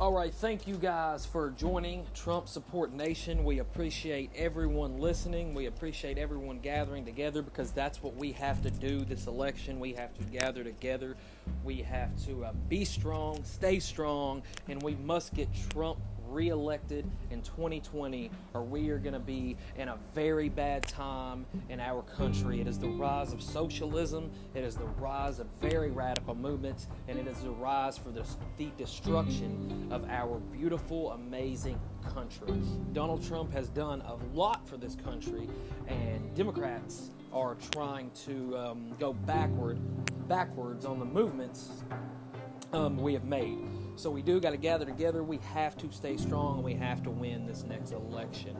All right, thank you guys for joining Trump Support Nation. We appreciate everyone listening. We appreciate everyone gathering together because that's what we have to do this election. We have to gather together. We have to be strong, stay strong, and we must get Trump reelected in 2020 or we are going to be in a very bad time in our country. It is the rise of socialism, it is the rise of very radical movements, and it is the rise for the destruction of our beautiful, amazing country. Donald Trump has done a lot for this country, and Democrats are trying to go backwards on the movements we have made. So we do got to gather together. We have to stay strong, and we have to win this next election.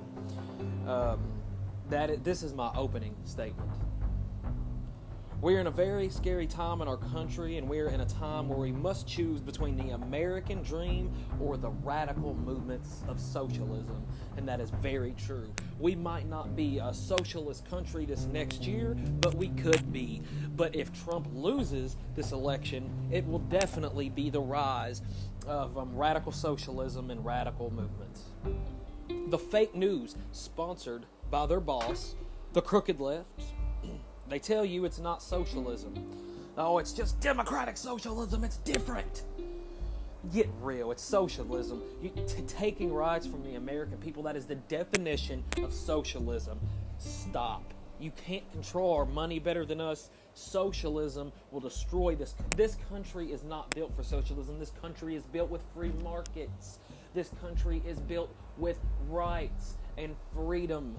This is my opening statement. We're in a very scary time in our country, and we're in a time where we must choose between the American dream or the radical movements of socialism, and that is very true. We might not be a socialist country this next year, but we could be. But if Trump loses this election, it will definitely be the rise of radical socialism and radical movements. The fake news, sponsored by their boss, the crooked left, they tell you it's not socialism. Oh, it's just democratic socialism. It's different. Get real. It's socialism. Taking rights from the American people, that is the definition of socialism. Stop. You can't control our money better than us. Socialism will destroy this. This country is not built for socialism. This country is built with free markets. This country is built with rights and freedom.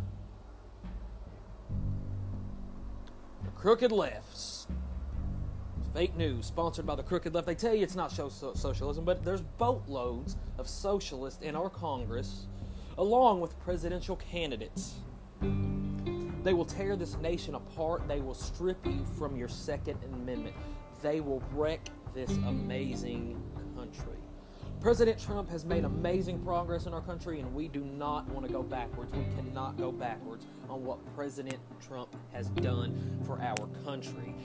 Crooked lefts, fake news sponsored by the crooked left. They tell you it's not socialism, but there's boatloads of socialists in our Congress, along with presidential candidates. They will tear this nation apart. They will strip you from your Second Amendment. They will wreck this amazing country. President Trump has made amazing progress in our country, and we do not want to go backwards. We cannot go backwards on what President Trump has done for our country.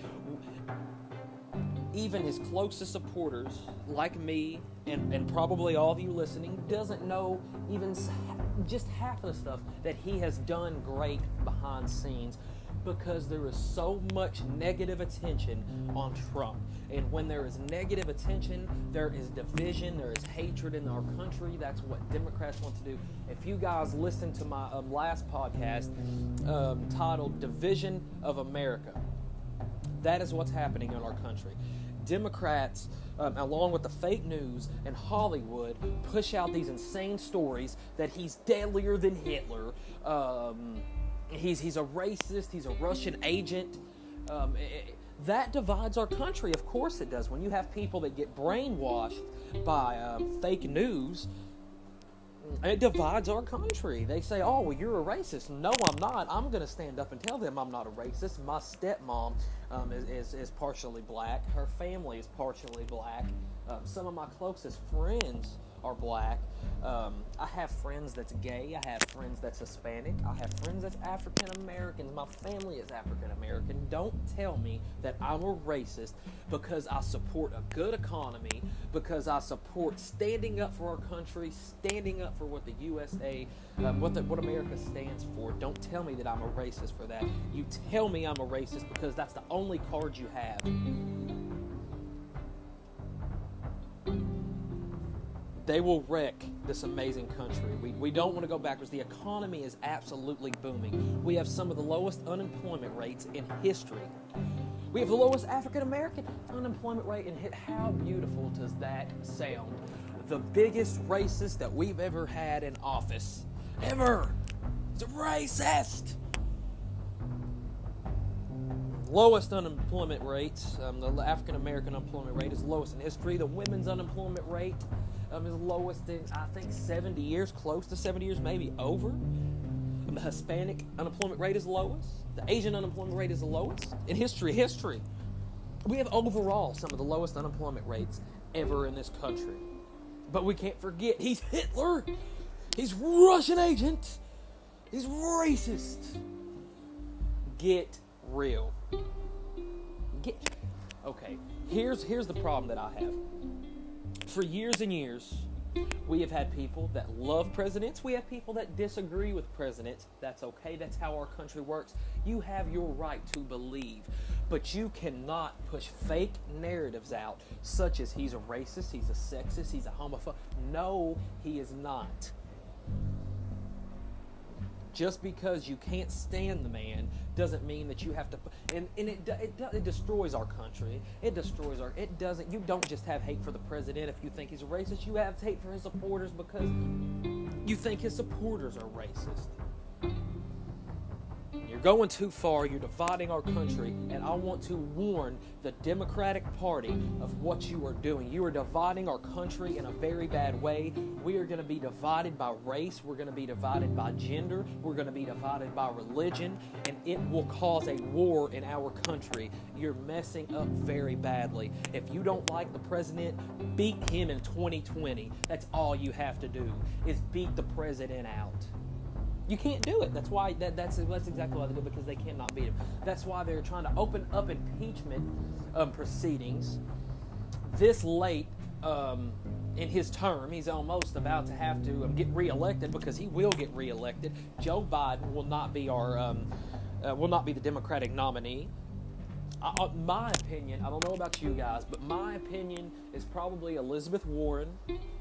Even his closest supporters, like me, and probably all of you listening, doesn't know even just half of the stuff that he has done great behind scenes, because there is so much negative attention on Trump. And when there is negative attention, there is division, there is hatred in our country. That's what Democrats want to do. If you guys listen to my last podcast titled Division of America, that is what's happening in our country. Democrats, along with the fake news and Hollywood, push out these insane stories that he's deadlier than Hitler. He's a racist. He's a Russian agent. That divides our country. Of course it does. When you have people that get brainwashed by fake news, it divides our country. They say, oh, well, you're a racist. No, I'm not. I'm going to stand up and tell them I'm not a racist. My stepmom is partially black. Her family is partially black. Some of my closest friends are black. I have friends that's gay. I have friends that's Hispanic. I have friends that's African American. My family is African American. Don't tell me that I'm a racist because I support a good economy, because I support standing up for our country, standing up for what the USA, what America stands for. Don't tell me that I'm a racist for that. You tell me I'm a racist because that's the only card you have. They will wreck this amazing country. We don't want to go backwards. The economy is absolutely booming. We have some of the lowest unemployment rates in history. We have the lowest African American unemployment rate in history. How beautiful does that sound? The biggest racist that we've ever had in office. Ever. It's a racist. Lowest unemployment rate. The African American unemployment rate is the lowest in history. The women's unemployment rate is lowest in, I think, 70 years, close to 70 years, maybe over. The Hispanic unemployment rate is lowest. The Asian unemployment rate is the lowest in history. We have overall some of the lowest unemployment rates ever in this country. But we can't forget, he's Hitler. He's Russian agent. He's racist. Get real. Okay, here's the problem that I have. For years and years, We have had people that love presidents. We have people that disagree with presidents. That's okay. That's how our country works. You have your right to believe. But you cannot push fake narratives out, such as he's a racist, he's a sexist, he's a homophobe. No, he is not. Just because you can't stand the man doesn't mean that you have to. And it destroys our country. It destroys our. It doesn't. You don't just have hate for the president if you think he's a racist. You have hate for his supporters because you think his supporters are racist. You're going too far. You're dividing our country, and I want to warn the Democratic Party of what you are doing. You are dividing our country in a very bad way. We are going to be divided by race. We're going to be divided by gender. We're going to be divided by religion, and it will cause a war in our country. You're messing up very badly. If you don't like the president, beat him in 2020. That's all you have to do is beat the president out. You can't do it. That's why that's exactly why they do, because they cannot beat him. That's why they're trying to open up impeachment proceedings this late in his term. He's almost about to have to get reelected, because he will get reelected. Joe Biden will not be the Democratic nominee. My opinion, I don't know about you guys, but my opinion is probably Elizabeth Warren,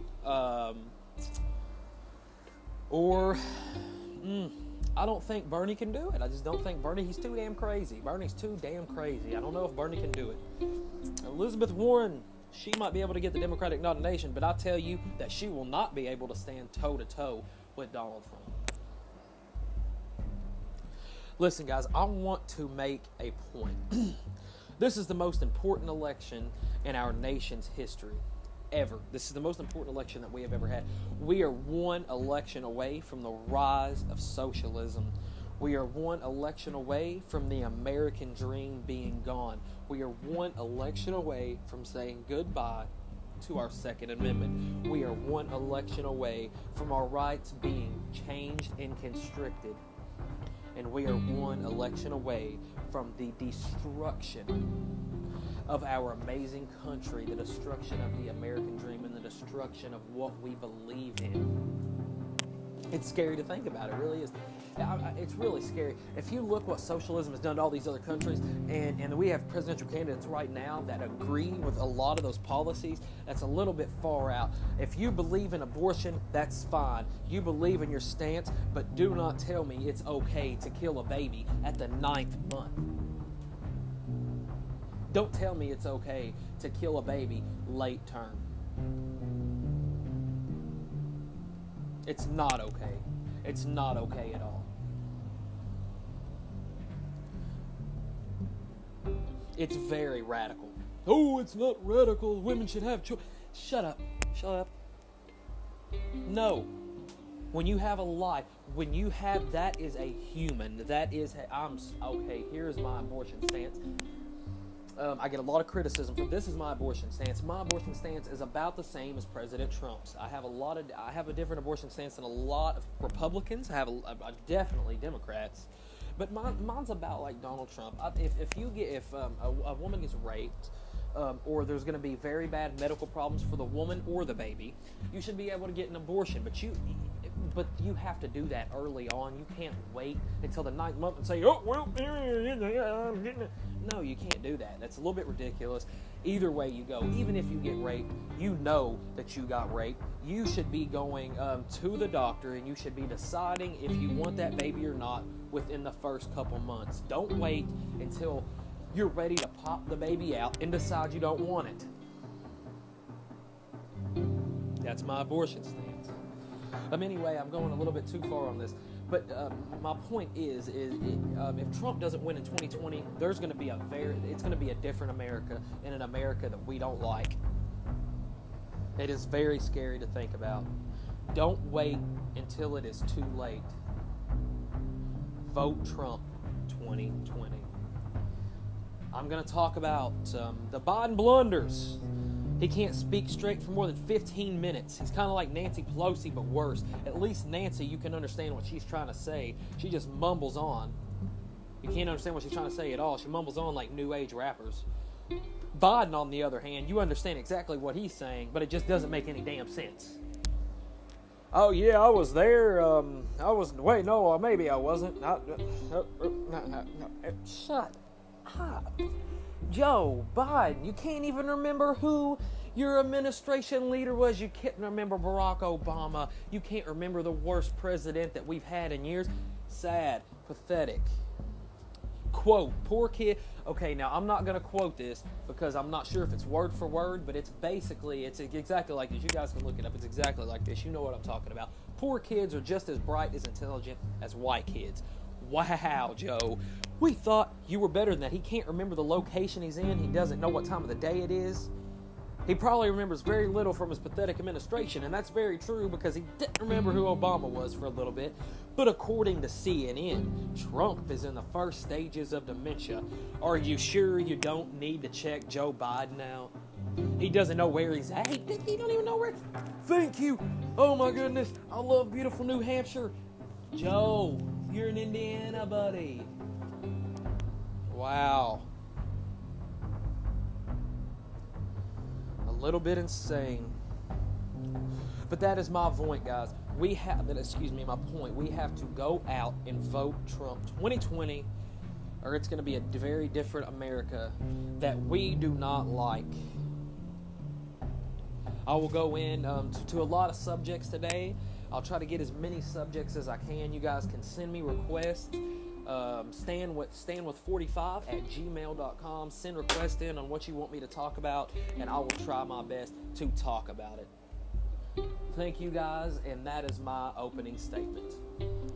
I don't think Bernie can do it. I just don't think Bernie, he's too damn crazy. Bernie's too damn crazy. I don't know if Bernie can do it. Elizabeth Warren, she might be able to get the Democratic nomination, but I tell you that she will not be able to stand toe-to-toe with Donald Trump. Listen, guys, I want to make a point. This is the most important election in our nation's history. Ever. This is the most important election that we have ever had. We are one election away from the rise of socialism. We are one election away from the American dream being gone. We are one election away from saying goodbye to our Second Amendment. We are one election away from our rights being changed and constricted. And we are one election away from the destruction of our amazing country, the destruction of the American dream, and the destruction of what we believe in. It's scary to think about. It really is. It's really scary. If you look what socialism has done to all these other countries, and we have presidential candidates right now that agree with a lot of those policies, that's a little bit far out. If you believe in abortion, that's fine. You believe in your stance, but do not tell me it's okay to kill a baby at the 9th month. Don't tell me it's okay to kill a baby late term. It's not okay. It's not okay at all. It's very radical. Oh, it's not radical. Women should have children. Shut up. Shut up. No. When you have a life, when you have, that is a human. That is, okay, here's my abortion stance. I get a lot of criticism for this. Is my abortion stance. My abortion stance is about the same as President Trump's. I have a different abortion stance than a lot of Republicans. I have definitely Democrats, but mine's about like Donald Trump. If a woman gets raped, or there's going to be very bad medical problems for the woman or the baby, you should be able to get an abortion. But you have to do that early on. You can't wait until the 9th month and say, oh, well, I'm getting it. No, you can't do that. That's a little bit ridiculous. Either way you go, even if you get raped, you know that you got raped. You should be going to the doctor, and you should be deciding if you want that baby or not within the first couple months. Don't wait until you're ready to pop the baby out and decide you don't want it. That's my abortion stance. Anyway, I'm going a little bit too far on this. But my point is if Trump doesn't win in 2020, it's going to be a different America, and an America that we don't like. It is very scary to think about. Don't wait until it is too late. Vote Trump 2020. I'm going to talk about the Biden blunders. He can't speak straight for more than 15 minutes. He's kind of like Nancy Pelosi, but worse. At least Nancy, you can understand what she's trying to say. She just mumbles on. You can't understand what she's trying to say at all. She mumbles on like new age rappers. Biden, on the other hand, you understand exactly what he's saying, but it just doesn't make any damn sense. Oh yeah, I was there. Wait, no, maybe I wasn't. Shut up, Joe Biden. You can't even remember who your administration leader was. You can't remember Barack Obama. You can't remember the worst president that we've had in years. Sad, pathetic. Quote, poor kid. Okay, now I'm not going to quote this because I'm not sure if it's word for word, but it's exactly like this. You guys can look it up. It's exactly like this. You know what I'm talking about. Poor kids are just as bright, as intelligent as white kids. Wow, Joe. We thought you were better than that. He can't remember the location he's in. He doesn't know what time of the day it is. He probably remembers very little from his pathetic administration, and that's very true because he didn't remember who Obama was for a little bit. But according to CNN, Trump is in the first stages of dementia. Are you sure you don't need to check Joe Biden out? He doesn't know where he's at. He don't even know where. Thank you. Oh my goodness. I love beautiful New Hampshire. Joe, you're in Indiana, buddy. Wow. A little bit insane. But that is my point, guys. My point. We have to go out and vote Trump 2020, or it's going to be a very different America that we do not like. I will go in to a lot of subjects today. I'll try to get as many subjects as I can. You guys can send me requests. Stanwith45@gmail.com. Send requests in on what you want me to talk about, and I will try my best to talk about it. Thank you guys, and that is my opening statement.